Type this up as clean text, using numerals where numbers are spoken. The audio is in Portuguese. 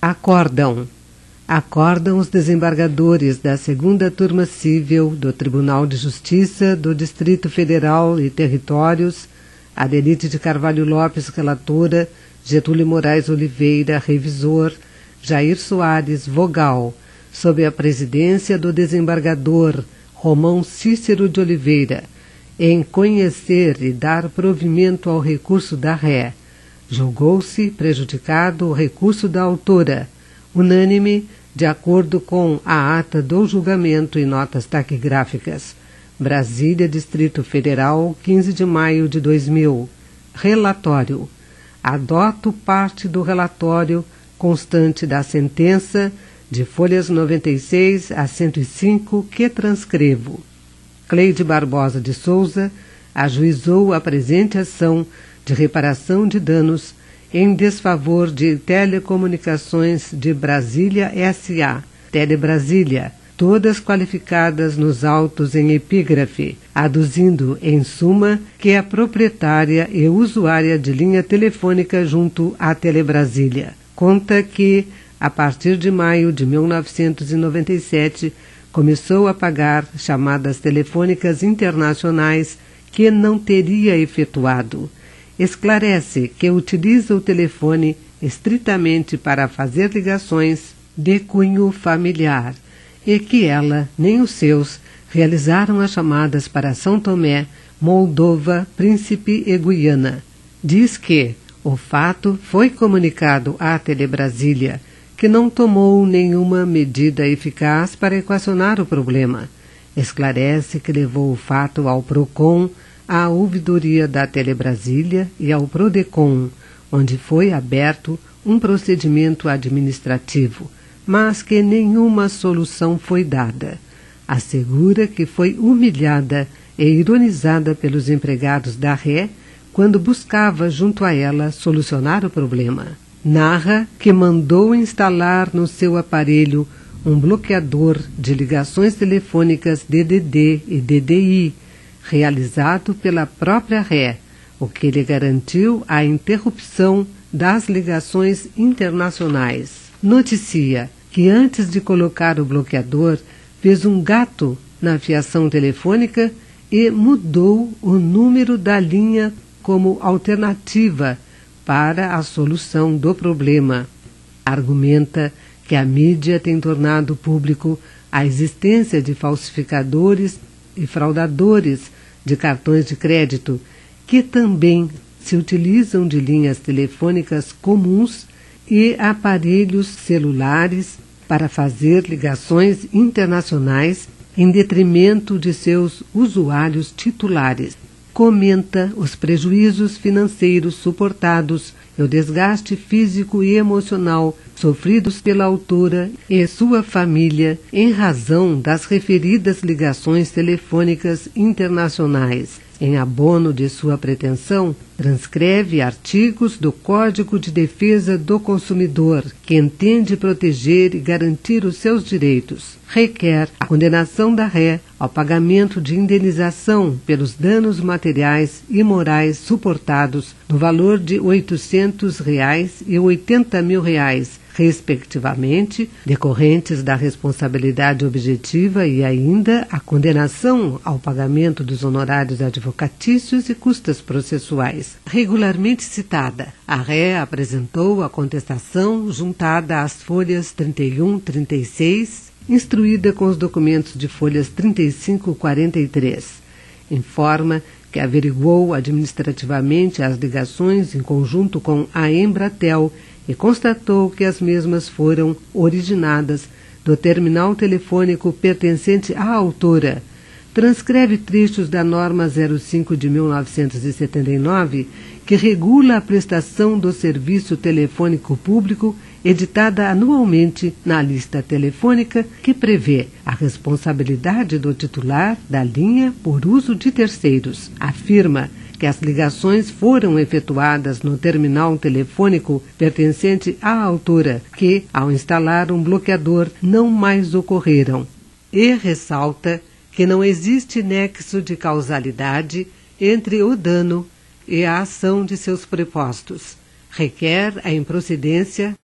Acordam os desembargadores da 2ª Turma Cível do Tribunal de Justiça do Distrito Federal e Territórios, Adelite de Carvalho Lopes, relatora, Getúlio Moraes Oliveira, revisor, Jair Soares, vogal, sob a presidência do desembargador Romão Cícero de Oliveira, em conhecer e dar provimento ao recurso da ré. Julgou-se prejudicado o recurso da autora, unânime, de acordo com a ata do julgamento e notas taquigráficas. Brasília, Distrito Federal, 15 de maio de 2000. Relatório. Adoto parte do relatório constante da sentença de folhas 96 a 105 que transcrevo. Cleide Barbosa de Souza ajuizou a presente ação de reparação de danos em desfavor de Telecomunicações de Brasília S.A., Telebrasília, todas qualificadas nos autos em epígrafe, aduzindo, em suma, que é proprietária e usuária de linha telefônica junto à Telebrasília. Conta que, a partir de maio de 1997, começou a pagar chamadas telefônicas internacionais que não teria efetuado. Esclarece que utiliza o telefone estritamente para fazer ligações de cunho familiar e que ela, nem os seus, realizaram as chamadas para São Tomé, Moldova, Príncipe e Guiana. Diz que o fato foi comunicado à Telebrasília, que não tomou nenhuma medida eficaz para equacionar o problema. Esclarece que levou o fato ao PROCON, à ouvidoria da Telebrasília e ao PRODECON, onde foi aberto um procedimento administrativo, mas que nenhuma solução foi dada. Assegura que foi humilhada e ironizada pelos empregados da ré quando buscava junto a ela solucionar o problema. Narra que mandou instalar no seu aparelho um bloqueador de ligações telefônicas DDD e DDI, realizado pela própria ré, o que lhe garantiu a interrupção das ligações internacionais. Noticia que antes de colocar o bloqueador, fez um gato na fiação telefônica e mudou o número da linha como alternativa para a solução do problema. Argumenta que a mídia tem tornado público a existência de falsificadores e fraudadores de cartões de crédito que também se utilizam de linhas telefônicas comuns e aparelhos celulares para fazer ligações internacionais em detrimento de seus usuários titulares. Comenta os prejuízos financeiros suportados e o desgaste físico e emocional sofridos pela autora e sua família em razão das referidas ligações telefônicas internacionais. Em abono de sua pretensão, transcreve artigos do Código de Defesa do Consumidor, que entende proteger e garantir os seus direitos. Requer a condenação da ré ao pagamento de indenização pelos danos materiais e morais suportados no valor de R$ 800 e R$ 80 mil, respectivamente, decorrentes da responsabilidade objetiva e ainda a condenação ao pagamento dos honorários advocatícios e custas processuais. Regularmente citada, a ré apresentou a contestação juntada às folhas 31 e 36, instruída com os documentos de folhas 35 e 43. Informa que averiguou administrativamente as ligações em conjunto com a Embratel e constatou que as mesmas foram originadas do terminal telefônico pertencente à autora. Transcreve trechos da norma 05 de 1979, que regula a prestação do serviço telefônico público, editada anualmente na lista telefônica, que prevê a responsabilidade do titular da linha por uso de terceiros. Afirma que as ligações foram efetuadas no terminal telefônico pertencente à autora, que, ao instalar um bloqueador, não mais ocorreram. E ressalta que não existe nexo de causalidade entre o dano e a ação de seus prepostos. Requer a improcedência